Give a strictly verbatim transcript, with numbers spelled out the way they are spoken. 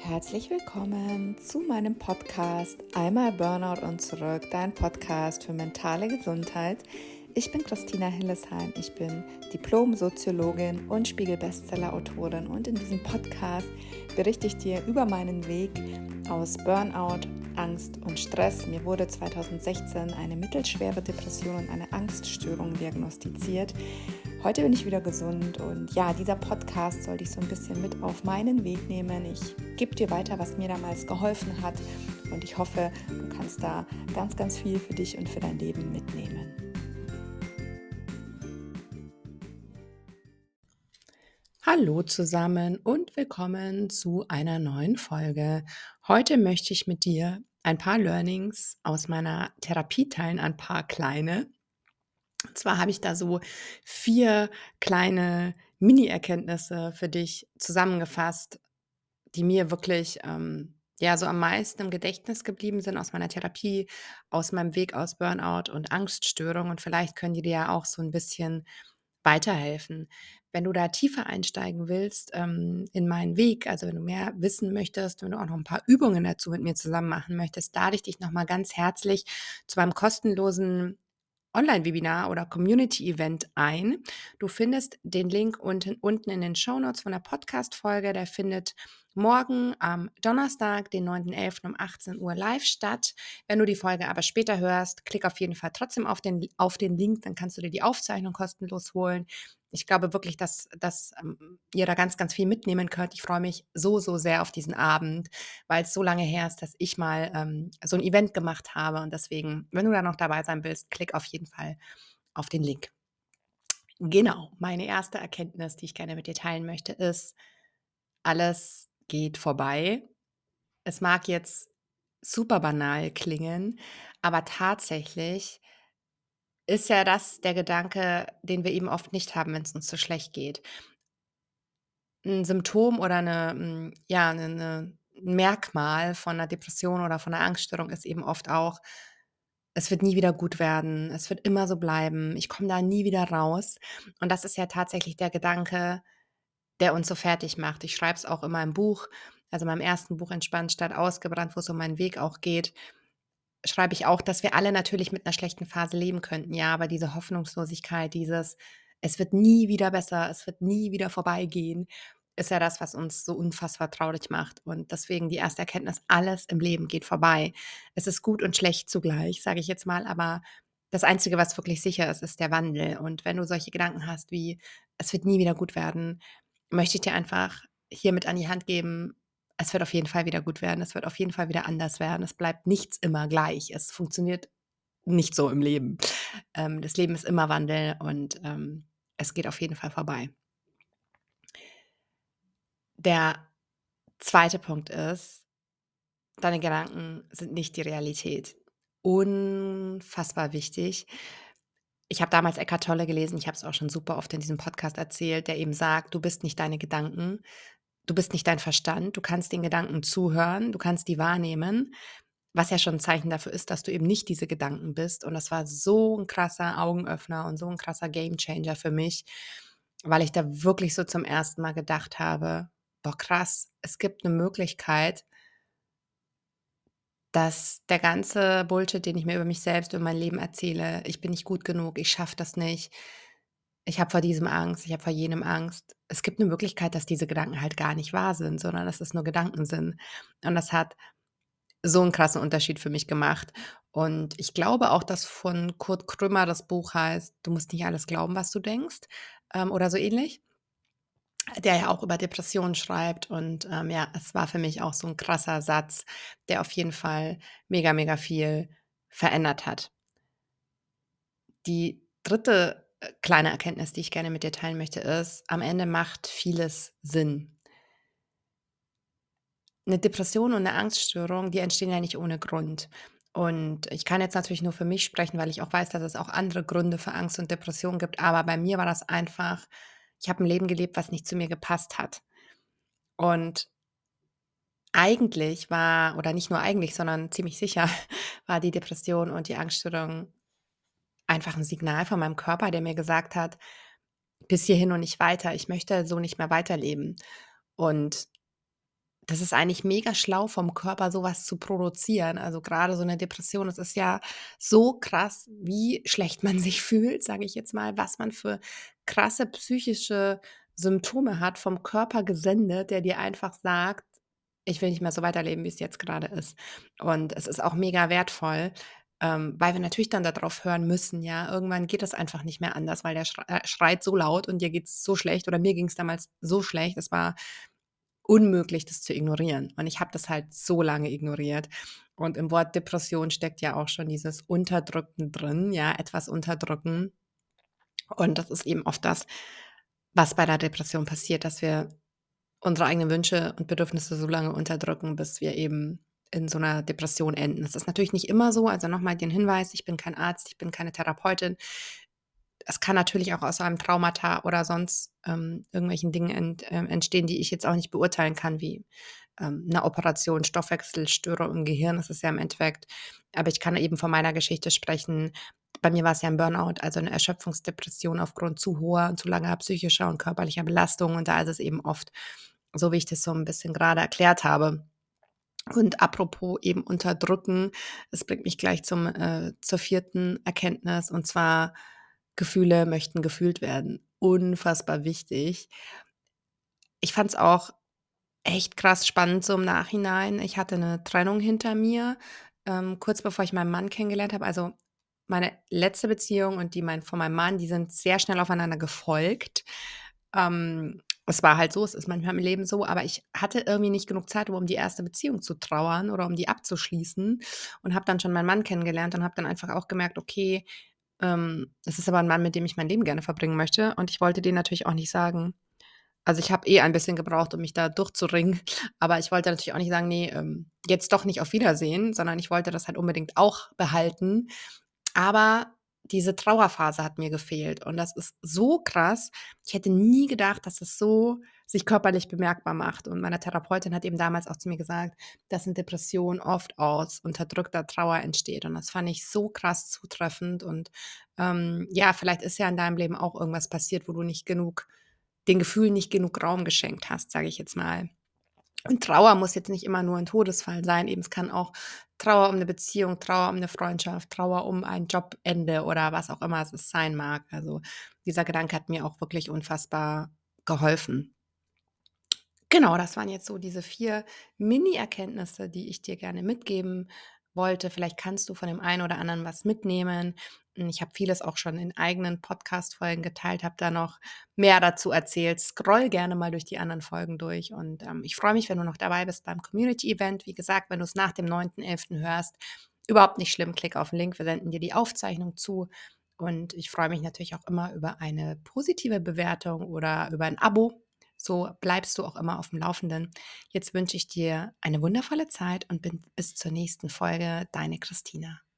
Herzlich willkommen zu meinem Podcast Einmal Burnout und zurück, dein Podcast für mentale Gesundheit. Ich bin Christina Hillesheim, ich bin Diplom-Soziologin und Spiegel-Bestseller-Autorin und in diesem Podcast berichte ich dir über meinen Weg aus Burnout, Angst und Stress. Mir wurde zweitausendsechzehn eine mittelschwere Depression und eine Angststörung diagnostiziert. Heute bin ich wieder gesund und ja, dieser Podcast soll dich so ein bisschen mit auf meinen Weg nehmen. Ich gebe dir weiter, was mir damals geholfen hat und ich hoffe, du kannst da ganz, ganz viel für dich und für dein Leben mitnehmen. Hallo zusammen und willkommen zu einer neuen Folge. Heute möchte ich mit dir ein paar Learnings aus meiner Therapie teilen, ein paar kleine. Und zwar habe ich da so vier kleine Mini-Erkenntnisse für dich zusammengefasst, die mir wirklich, ähm, ja, so am meisten im Gedächtnis geblieben sind aus meiner Therapie, aus meinem Weg aus Burnout und Angststörung. Und vielleicht können die dir ja auch so ein bisschen weiterhelfen. Wenn du da tiefer einsteigen willst, ähm, in meinen Weg, also wenn du mehr wissen möchtest, wenn du auch noch ein paar Übungen dazu mit mir zusammen machen möchtest, lade ich dich noch mal ganz herzlich zu meinem kostenlosen Online-Webinar oder Community-Event ein. Du findest den Link unten, unten in den Shownotes von der Podcast-Folge. Der findet morgen am Donnerstag, den neunten elften um achtzehn Uhr live statt. Wenn du die Folge aber später hörst, klick auf jeden Fall trotzdem auf den, auf den Link, dann kannst du dir die Aufzeichnung kostenlos holen. Ich glaube wirklich, dass, dass ähm, ihr da ganz, ganz viel mitnehmen könnt. Ich freue mich so, so sehr auf diesen Abend, weil es so lange her ist, dass ich mal ähm, so ein Event gemacht habe. Und deswegen, wenn du da noch dabei sein willst, klick auf jeden Fall auf den Link. Genau, meine erste Erkenntnis, die ich gerne mit dir teilen möchte, ist, alles geht vorbei. Es mag jetzt super banal klingen, aber tatsächlich ist ja das der Gedanke, den wir eben oft nicht haben, wenn es uns so schlecht geht. Ein Symptom oder 'ne hm, ja, 'ne 'ne 'n Merkmal von 'ner Depression oder von 'ner Angststörung ist eben oft auch: Es wird nie wieder gut werden, es wird immer so bleiben, ich komme da nie wieder raus. Und das ist ja tatsächlich der Gedanke, der uns so fertig macht. Ich schreibe es auch in meinem Buch, also meinem ersten Buch „Entspannt statt ausgebrannt“, wo es um meinen Weg auch geht, schreibe ich auch, dass wir alle natürlich mit 'ner schlechten Phase leben könnten, ja, aber diese Hoffnungslosigkeit, dieses: „Es wird nie wieder besser, es wird nie wieder vorbeigehen“, ist ja das, was uns so unfassbar traurig macht. Und deswegen die erste Erkenntnis: Alles im Leben geht vorbei. Es ist gut und schlecht zugleich, sage ich jetzt mal, aber das Einzige, was wirklich sicher ist, ist der Wandel. Und wenn du solche Gedanken hast wie: „Es wird nie wieder gut werden“, möchte ich dir einfach hier mit an die Hand geben: Es wird auf jeden Fall wieder gut werden. Es wird auf jeden Fall wieder anders werden. Es bleibt nichts immer gleich. Es funktioniert nicht so im Leben. Ähm, das Leben ist immer Wandel und, ähm, es geht auf jeden Fall vorbei. Der zweite Punkt ist, deine Gedanken sind nicht die Realität. Unfassbar wichtig. Ich habe damals Eckhart Tolle gelesen, ich habe es auch schon super oft in diesem Podcast erzählt, der eben sagt: „Du bist nicht deine Gedanken, du bist nicht dein Verstand, du kannst den Gedanken zuhören, du kannst die wahrnehmen“, was ja schon ein Zeichen dafür ist, dass du eben nicht diese Gedanken bist. Und das war so ein krasser Augenöffner und so ein krasser Gamechanger für mich, weil ich da wirklich so zum ersten Mal gedacht habe: „Boah, krass, es gibt eine Möglichkeit, dass der ganze Bullshit, den ich mir über mich selbst, über mein Leben erzähle, ich bin nicht gut genug, ich schaffe das nicht, ich habe vor diesem Angst, ich habe vor jenem Angst. Es gibt 'ne Möglichkeit, dass diese Gedanken halt gar nicht wahr sind, sondern dass es nur Gedanken sind.“ Und das hat so 'n krassen Unterschied für mich gemacht. Und ich glaube auch, dass von Kurt Krömer das Buch heißt: „Du musst nicht alles glauben, was du denkst“, ähm, oder so ähnlich, der ja auch über Depressionen schreibt. Und, ähm, ja, es war für mich auch so 'n krasser Satz, der auf jeden Fall mega, mega viel verändert hat. Die dritte, äh, kleine Erkenntnis, die ich gerne mit dir teilen möchte, ist: Am Ende macht vieles Sinn. 'Ne Depression und 'ne Angststörung, die entstehen ja nicht ohne Grund. Und ich kann jetzt natürlich nur für mich sprechen, weil ich auch weiß, dass es auch andere Gründe für Angst und Depression gibt, aber bei mir war das einfach, ich habe 'n Leben gelebt, was nicht zu mir gepasst hat. Und eigentlich war, oder nicht nur eigentlich, sondern ziemlich sicher war die Depression und die Angststörung einfach 'n Signal von meinem Körper, der mir gesagt hat: „Bis hierhin und nicht weiter. Ich möchte so nicht mehr weiterleben.“ Und das ist eigentlich mega schlau vom Körper, so was zu produzieren. Also, grade so 'ne Depression, das ist ja so krass, wie schlecht man sich fühlt, sage ich jetzt mal, was man für krasse psychische Symptome hat, vom Körper gesendet, der dir einfach sagt: „Ich will nicht mehr so weiterleben, wie's jetzt grade ist.“ Und es ist auch mega wertvoll, ähm, weil wir natürlich dann da drauf hören müssen, ja? Irgendwann geht das einfach nicht mehr anders, weil der schrei äh, schreit so laut und dir geht's so schlecht oder mir ging's damals so schlecht. Es war unmöglich, das zu ignorieren. Und ich habe das halt so lange ignoriert. Und im Wort Depression steckt ja auch schon dieses Unterdrücken drin, ja, etwas unterdrücken. Und das ist eben oft das, was bei der Depression passiert, dass wir unsere eigenen Wünsche und Bedürfnisse so lange unterdrücken, bis wir eben in so 'ner Depression enden. Das ist natürlich nicht immer so. Also, noch mal den Hinweis, ich bin kein Arzt, ich bin keine Therapeutin. Es kann natürlich auch aus einem Traumata oder sonst, ähm, irgendwelchen Dingen ent äh, entstehen, die ich jetzt auch nicht beurteilen kann, wie, ähm, 'ne Operation, Stoffwechselstörung im Gehirn. Das ist ja im Endeffekt aber ich kann eben von meiner Geschichte sprechen. Bei mir war's ja 'n Burnout, also 'ne Erschöpfungsdepression aufgrund zu hoher und zu langer psychischer und körperlicher Belastung. Und da ist es eben oft so, wie ich das so 'n bisschen grade erklärt habe. Und apropos eben unterdrücken, das bringt mich gleich zum äh, zur vierten Erkenntnis, und zwar: Gefühle möchten gefühlt werden. Unfassbar wichtig. Ich fand's auch echt krass spannend so im Nachhinein. Ich hatte 'ne Trennung hinter mir, ähm, kurz bevor ich meinen Mann kennengelernt habe. Also, meine letzte Beziehung und die mein von meinem Mann, die sind sehr schnell aufeinander gefolgt. Ähm, es war halt so, es ist manchmal im Leben so, aber ich hatte irgendwie nicht genug Zeit, um um die erste Beziehung zu trauern oder um die abzuschließen und habe dann schon meinen Mann kennengelernt und habe dann einfach auch gemerkt: „Okay, ähm, das ist aber 'n Mann, mit dem ich mein Leben gerne verbringen möchte.“ Und ich wollte dem natürlich auch nicht sagen also, ich habe eh ein bisschen gebraucht, um mich da durchzuringen, aber ich wollte natürlich auch nicht sagen: „Ne, ähm, jetzt doch nicht, auf Wiedersehen“, sondern ich wollte das halt unbedingt auch behalten. Aber diese Trauerphase hat mir gefehlt und das ist so krass. Ich hätte nie gedacht, dass es so sich körperlich bemerkbar macht. Und meine Therapeutin hat eben damals auch zu mir gesagt, dass 'ne Depression oft aus unterdrückter Trauer entsteht. Und das fand ich so krass zutreffend. Und, ähm, ja, vielleicht ist ja in deinem Leben auch irgendwas passiert, wo du nicht genug den Gefühlen nicht genug Raum geschenkt hast, sage ich jetzt mal. Und Trauer muss jetzt nicht immer nur 'n Todesfall sein. Eben, es kann auch Trauer um 'ne Beziehung, Trauer um 'ne Freundschaft, Trauer um ein Jobende oder was auch immer es sein mag. Also, dieser Gedanke hat mir auch wirklich unfassbar geholfen. Genau, das waren jetzt so diese vier Mini-Erkenntnisse, die ich dir gerne mitgeben wollte. Vielleicht kannst du von dem einen oder anderen was mitnehmen. Hm, ich habe vieles auch schon in eigenen Podcast-Folgen geteilt, habe da noch mehr dazu erzählt. Scroll gerne mal durch die anderen Folgen durch und, ähm, ich freue mich, wenn du noch dabei bist beim Community-Event. Wie gesagt, wenn du's nach dem neunten elften hörst, überhaupt nicht schlimm, klick auf 'n Link. Wir senden dir die Aufzeichnung zu. Und ich freue mich natürlich auch immer über eine positive Bewertung oder über 'n Abo. So bleibst du auch immer aufm Laufenden. Jetzt wünsche ich dir eine wundervolle Zeit und bin bis zur nächsten Folge, deine Christina.